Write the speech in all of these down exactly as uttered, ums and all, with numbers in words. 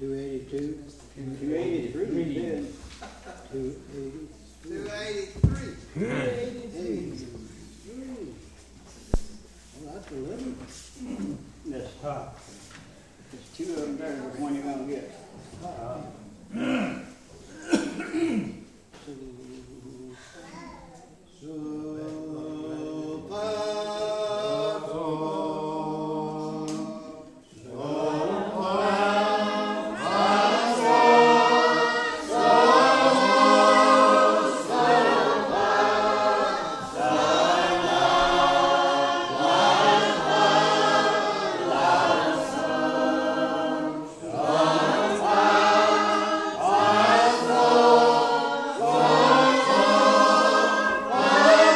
Two eighty-two. Two eighty-three. Two eighty. Two eighty-three. Two eighty-three. Well, that's a little. That's tough. There's two of them better than one you're gonna get. Uh, so, so far, Bye.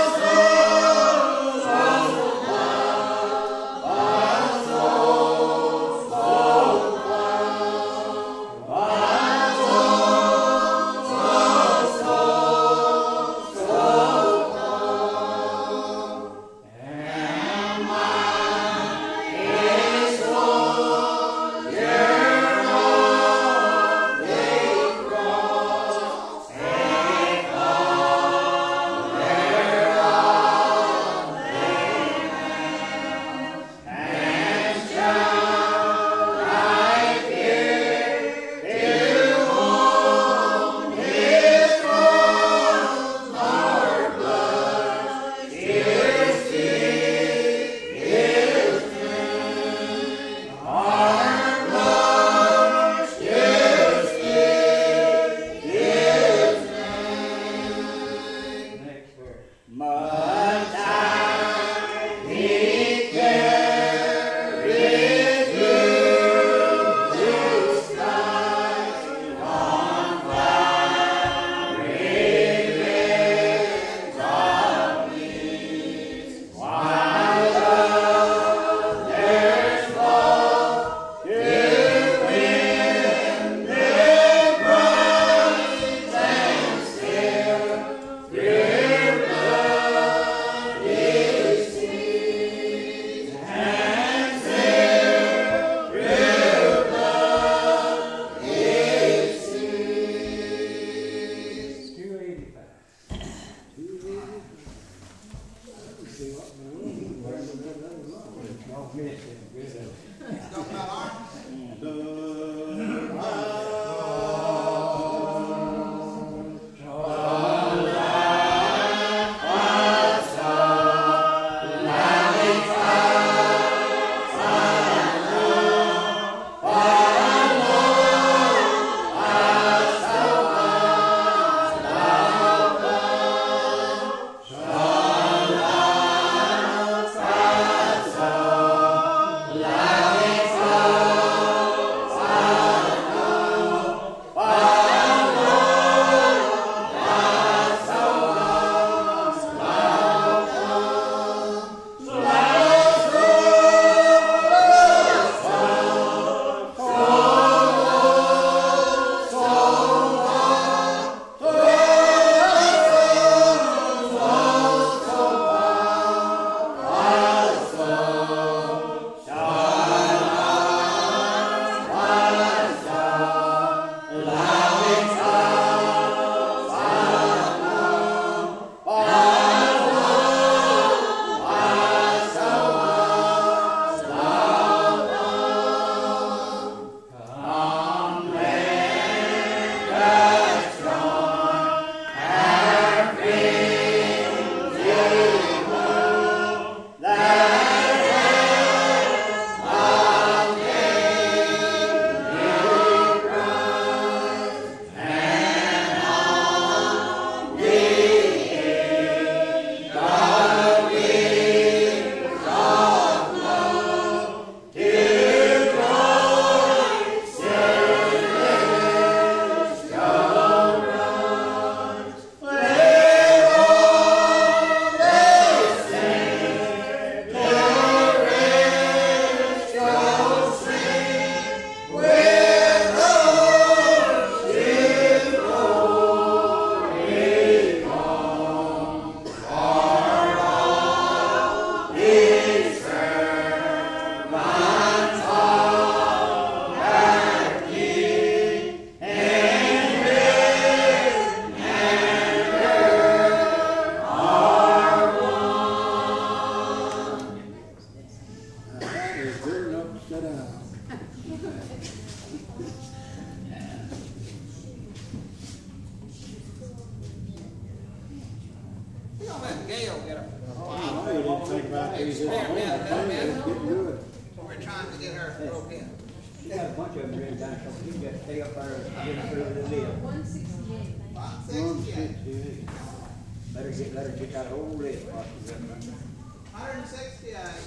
bunch of them written down, so he can just stay up there and get through the list. One sixty-eight. One One sixty-eight. sixty-eight. Let her get, let her get that whole list. While she's up there. Hundred and sixty-eight.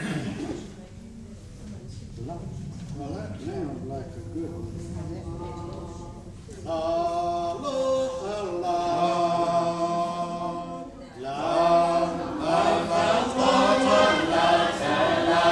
Well, that sounds like a good one. La, la, la, la, la, la, la, la.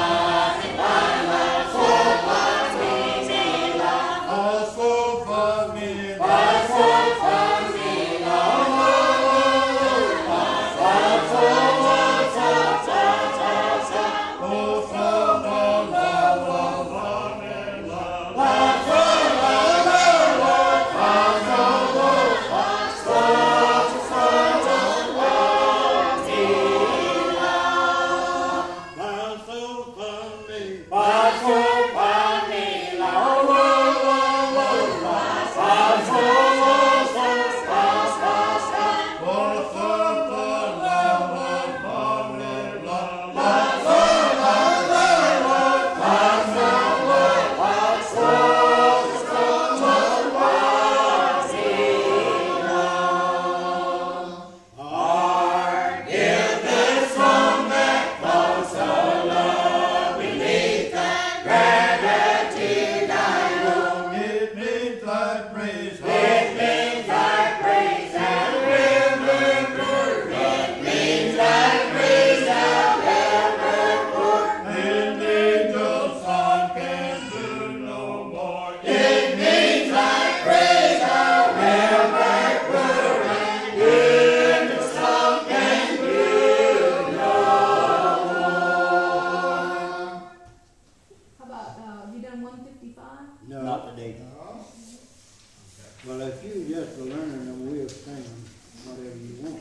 Well, if you just are learning them, we'll sing whatever you want.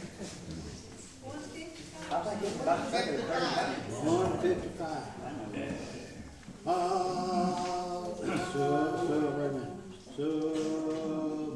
I think it's about second, third. One fifty-five. Ah, so, so, wait a minute. So,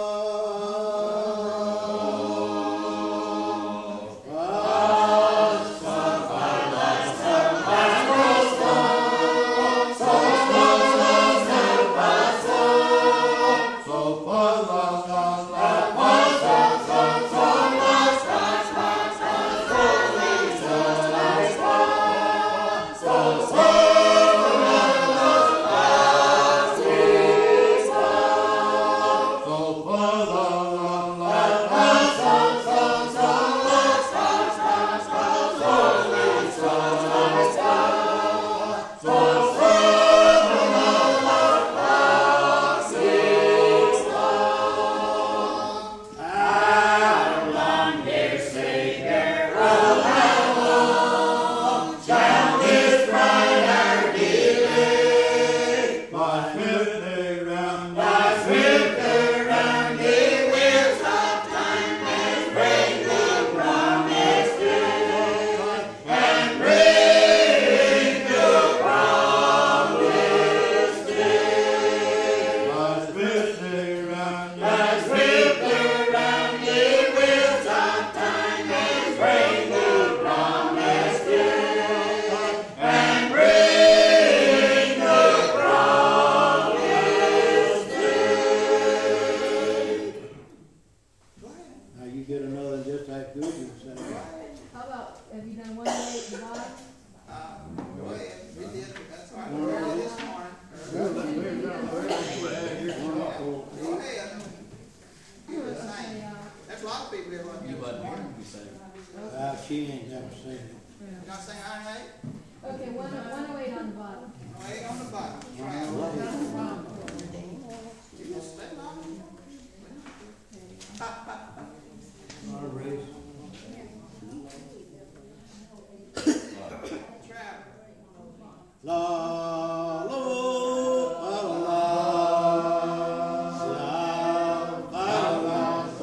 she ain't never seen it. You not saying I hate? Okay, one, one oh eight on the bottom. Oh, eight on the bottom. That's right. You just stay long. Not a race. La, la, la, la, la, la,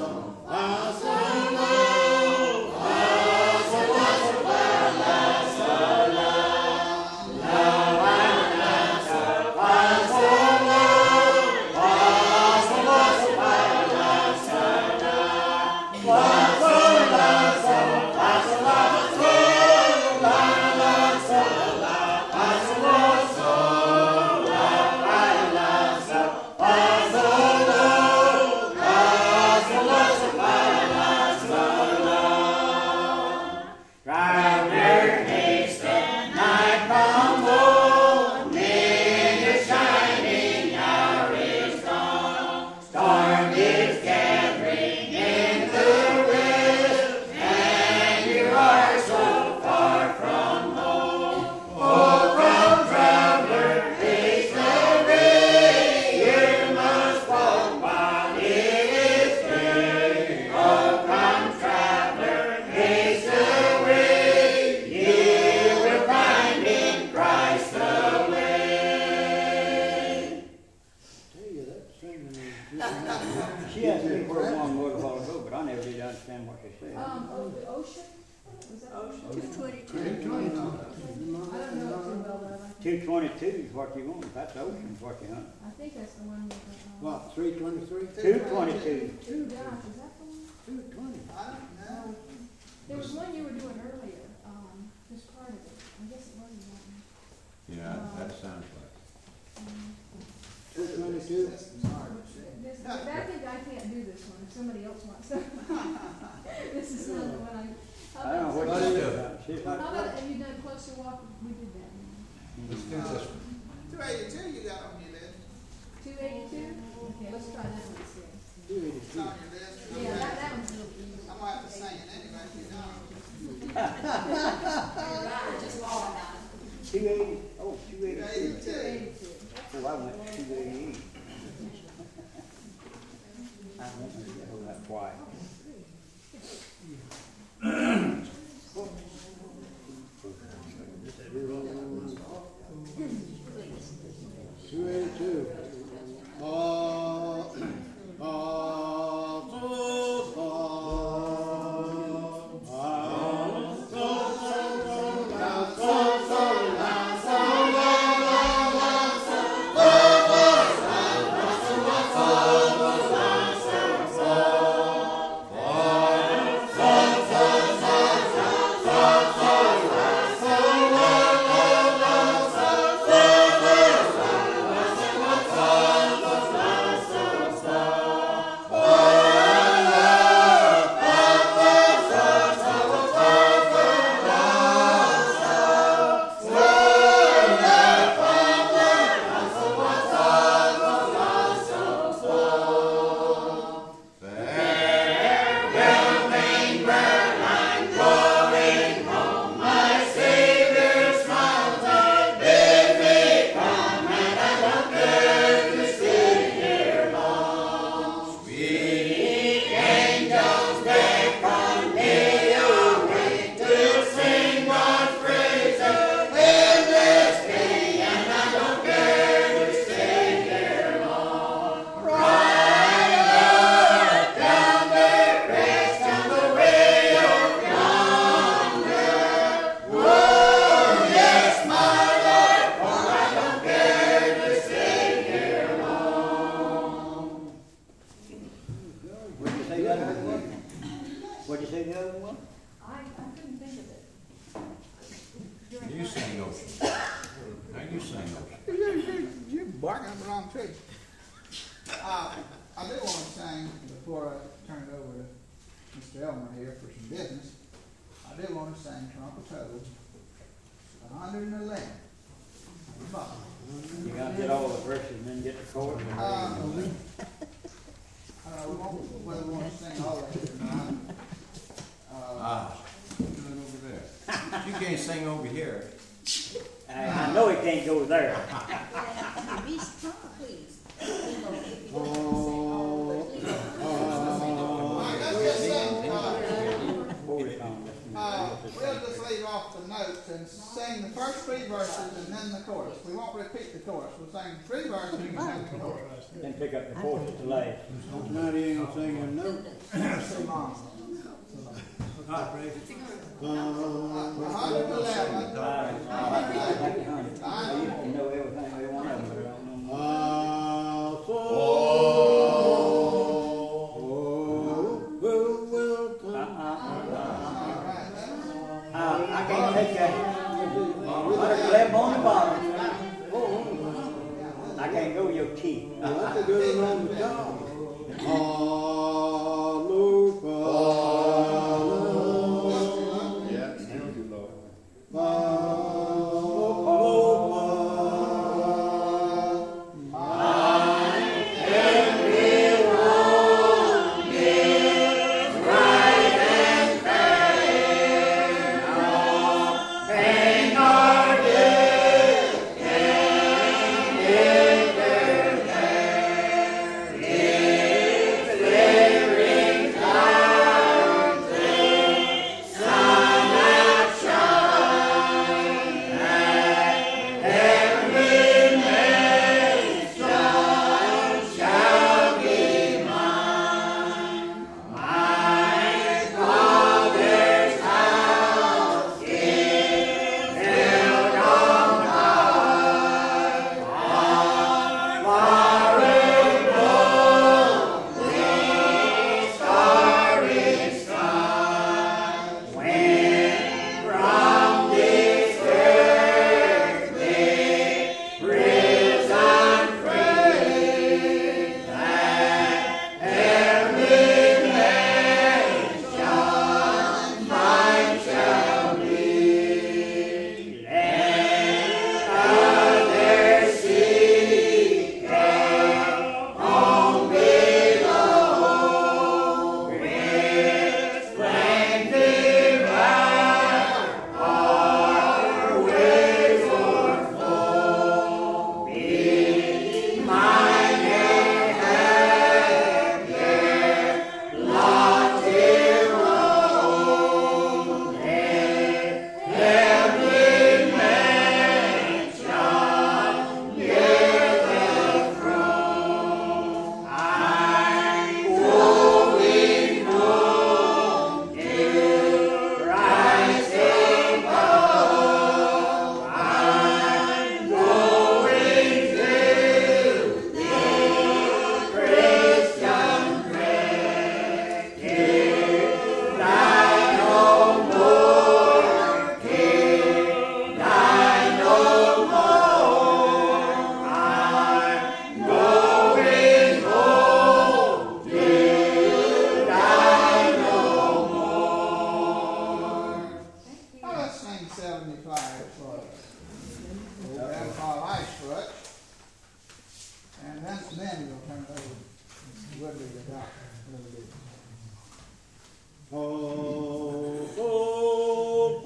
la, la, she asked me where one was a while ago, but I never did understand what she said. Um, oh, the ocean? Was that ocean? Two twenty-two. Two twenty. I don't know it too well, but I like. Two twenty-two is what you want, that's ocean, is what you want. I think that's the one with the, um. What, three twenty-three? Two twenty-two. Two dots, is that the one? Two twenty. I don't know. There was one you were doing earlier, um, just part of it. I guess it wasn't that one. Yeah, that sounds like. Um, Two twenty-two. This is hard. This, I think I can't do this one, if somebody else wants to. This is not the one I. I don't know what What she is said. it? She's How like, about, have you done closer walk? We did that. Let's do this one. Two eighty-two you got on your list. Two eighty-two? Okay, let's try that one instead. Two It's eighty-two. on your list. I'm Yeah, that, gonna- that one's a little easy. I'm gonna have to sing it anyway if you don't. two eighty, oh, two Two eighty-two. Two eighty-two. eighty-two. Oh, I went to two eighty-eight. I went to go that wide. Two eighty-two. Uh, uh, so, so, uh, so, so, la, so, so, la, so, la, la, la, so, What'd you say the other one was? What'd you say the other one was? I, I couldn't think of it. During You my- sing ocean. Now you sing ocean. You, you, you barking up the wrong tree. Uh, I do want to sing, before I turn it over to Mister Elmer here for some business, I do want to sing Trump of Toad, a hundred and eleven. You gotta get all the verses and then get the chorus. and Uh, everything. I don't know whether we want to sing all of it or not. Uh, Ah, do it over there. You can't sing over here. I, I know it can't go there. Be strong, please. uh, all right, let's just sing, uh, Chorus on this. Uh, we'll just leave off the notes and sing the first three verses and then the chorus. We won't repeat the chorus. We'll sing three verses and then the chorus. Then pick up the chorus at the last. Now you ain't gonna sing a note. So long. Uh, A hundred and eleven. I used to know everything, every one of them, but I don't know. uh, so, oh, who will Uh, come? uh, uh, All right, uh, uh, I can't take that. Hundred eleven on the bottom. I can't go your key. That's a good one on the top. Yeah, thank you, Lord. Hallelujah. just a minute, we'll turn it over to Mister Woodley to adopt a little bit. Oh, oh,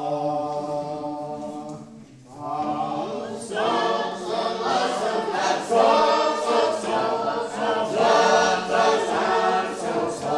oh, oh, so, so, so, so, so, so, so, so, so, so,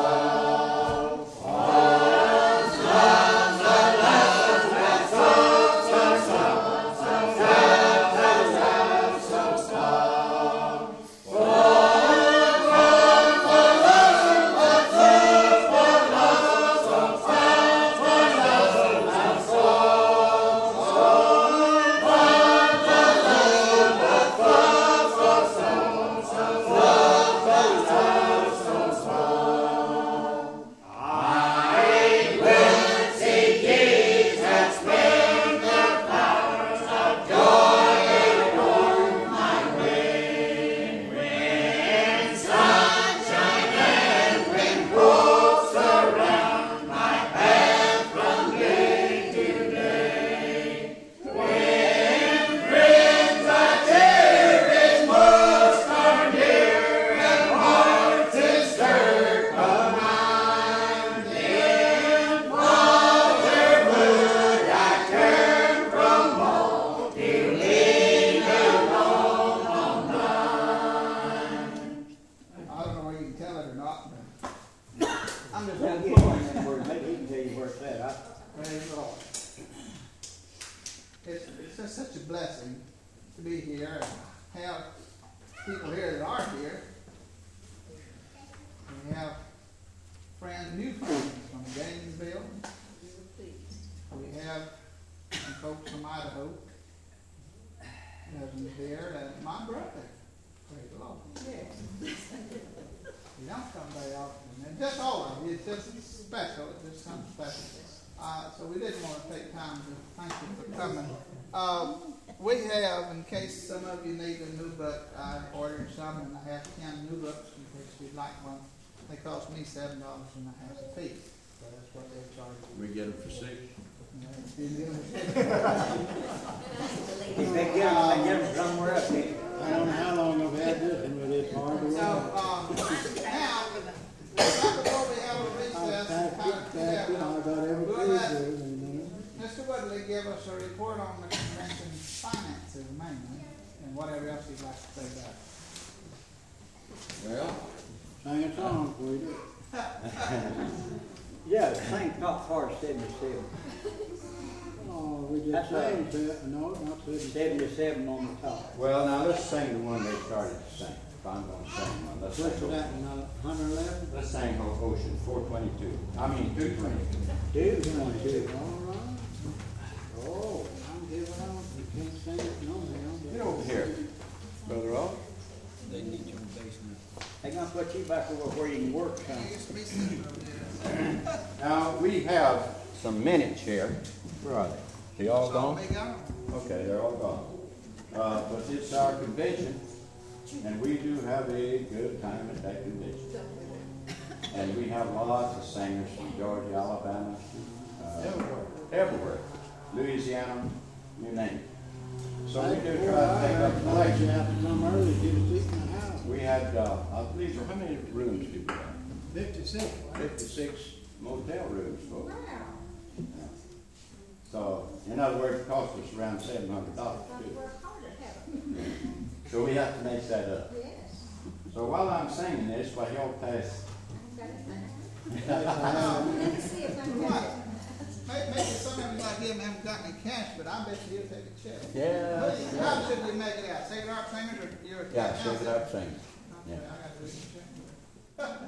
I don't know whether you can tell it or not, but I'm just Now, gonna get get one of them words, maybe he can tell you where it's at. I- Praise the Lord. It's, it's just such a blessing to be here and have people here that are here. We have friends, new friends from Gainesville. We have some folks from Idaho. Cousins here, and my brother. Praise the Lord. You don't come very often, and just all of you, it's just special, it's just something special. Uh, so we didn't want to take time to thank you for coming. Uh, we have, in case some of you need a new book, I ordered some, and I have ten new books in case you'd like one. They cost me seven dollars and a half a piece, so that's what they charge. We get them for six. If they get them, they get them somewhere else. they- I don't know how long I've had this one, but it's hard to So, run. um, now, right before we have a recess, I've and kind packed of it, packed it, I together, got every we'll page let there, you know. Mister Woodley give us a report on the convention's finances mainly, and whatever else he'd like to say about it. Well, Sing a song for you. Yeah, the same top part of seventy-seven. Oh, we just That's right. sang that, no, not seventy. Seventy-seven on the top. well, now let's sing the one they started to sing. If I'm gonna sing one, let's What's sing. that, one hundred eleven? Let's sing O- Ocean four twenty-two. I mean, two twenty-two. Two Two, twenty-two. all right. Oh, I'm giving out, you can't sing it, no, man. Get over here, Brother Ross. They're gonna put you back over where you can work some. He used to be sitting over there. Now, we have some minutes here. Where are they? They all So, gone? they gone. Okay, they're all gone. Uh, but it's our convention, and we do have a good time at that convention. And we have lots of singers from Georgia, Alabama, uh, Everywhere. everywhere, Louisiana, you name it. So we do Boy, try I to take had up to the let you collection. have to come early, get a seat in the house. We had, uh, I believe, how many rooms did we have? Fifty-six. Fifty-six motel rooms, folks. So, in other words, it cost us around seven hundred dollars too. So we have to make that up. So while I'm singing this, while y'all pass, What? Maybe, maybe some of you like him haven't got any cash, but I bet you he'll take a check. yeah, How should you make it out? Sacred Heart Singers or you're? yeah, shake it up, sing. Okay, Yeah. I got to read the check.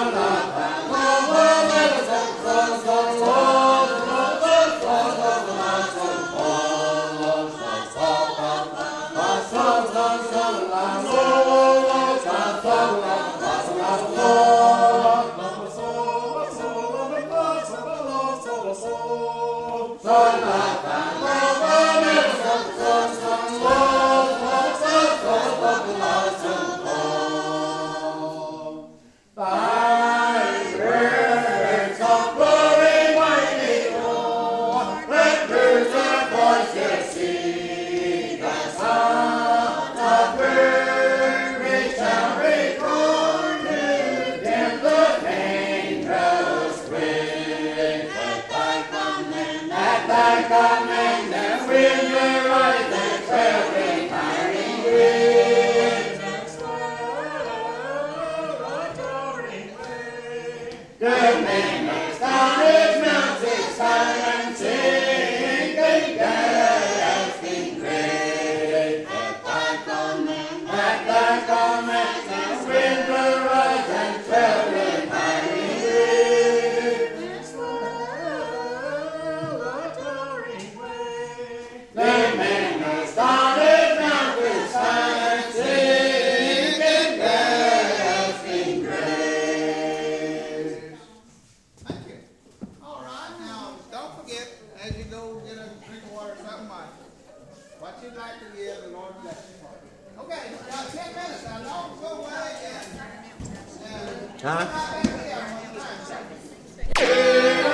Run, Thank you. All right, now, don't forget, as you go get a drink of water or something, like, what you'd like to give, the Lord bless you. Okay, now, ten minutes, now, don't go away and, and, Huh? come back here one time.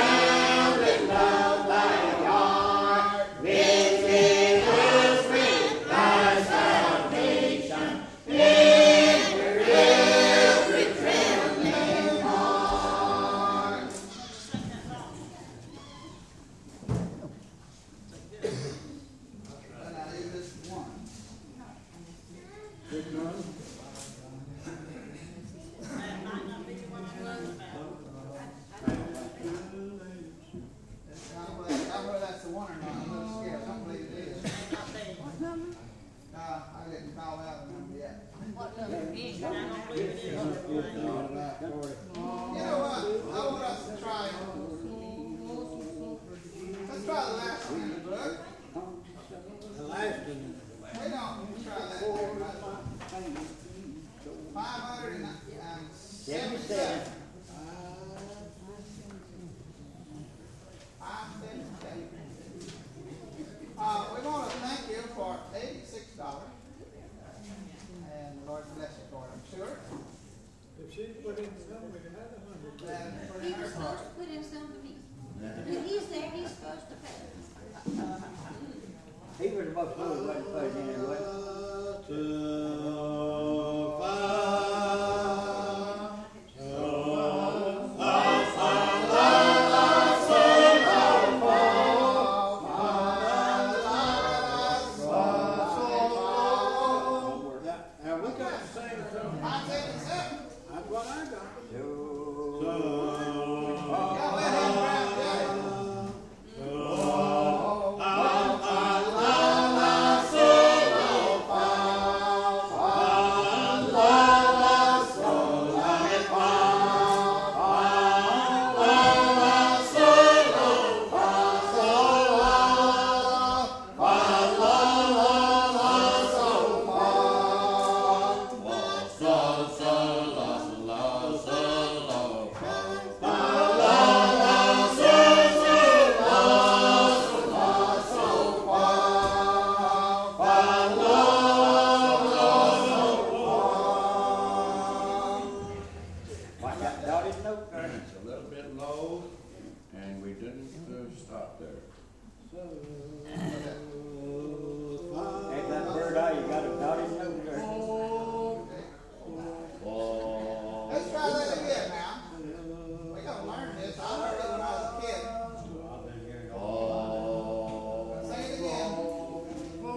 And I leave this one. That's not whether, not whether that's the one or not, I'm a little scared, I don't believe it is. Uh, I didn't call out the number yet. You know what, I want us to try, let's try the last one in the book. The last one. Wait on, let's try that. Five hundred and seventy-seven. Five seventy-seven. Uh, we want to thank you for eighty-six dollars. And the Lord bless you for it, I'm sure. If she put in some, we could have a hundred. And for He her was part. supposed to put in some for me. When he's there, he's supposed to pay. He was supposed to put it, wasn't put it in there, wasn't Two, five. Now, we got the same song. Five seventy-seven. That's what I got. Y'all let him grab that. Why got dotted note there? It's a little bit low, and we didn't uh, stop there. Ain't that bird eye, you got a dotted note there. Let's try that again now. We gotta learn this. I learned it when I was a kid. Say it again.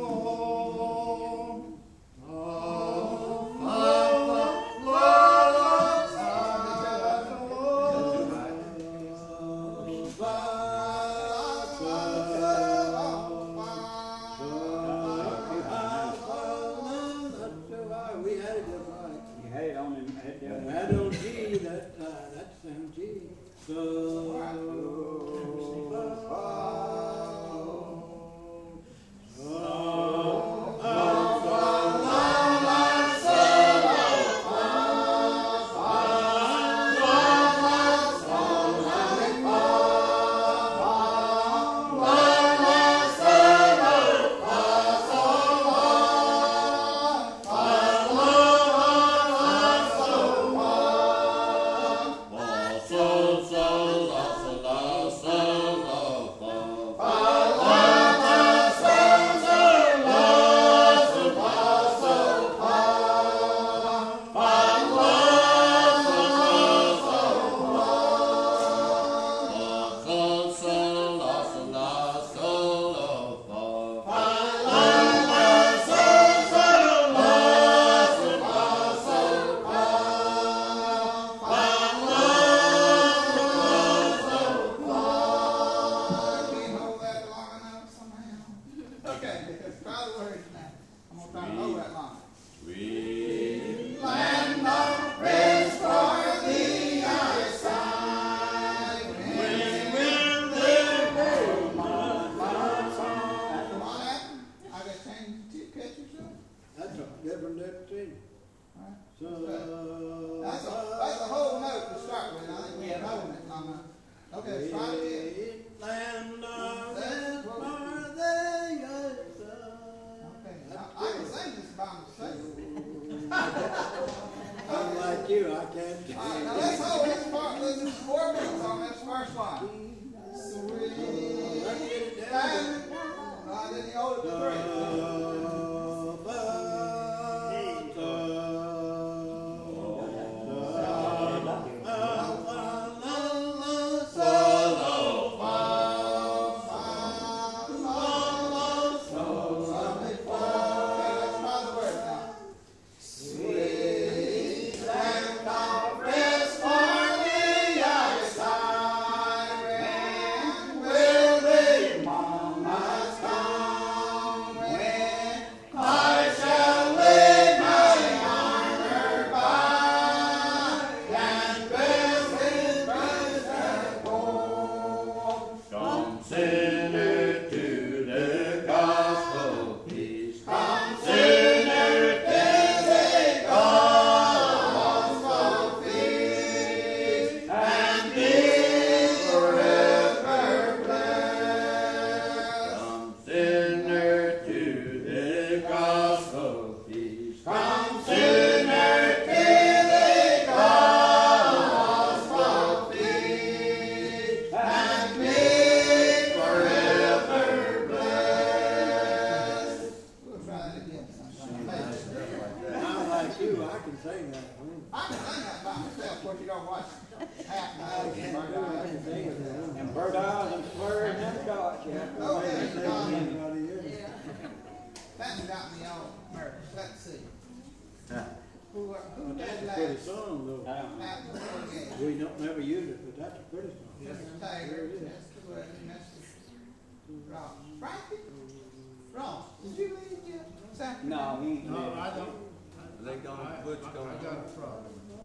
Yeah. Okay, Say um, anybody is. That's got me all nervous. Let's see. Huh. Who, are- who But that's did a pretty last? song though. Uh, I don't know. At the board game? We don't never use it, but that's a pretty song. Mister Taggart, Mister Wood, Mister Ross. Frankie? Ross, did you leave yet? This afternoon? No, he ain't. No, ready. I don't. They gonna, Butch I gonna. got a problem.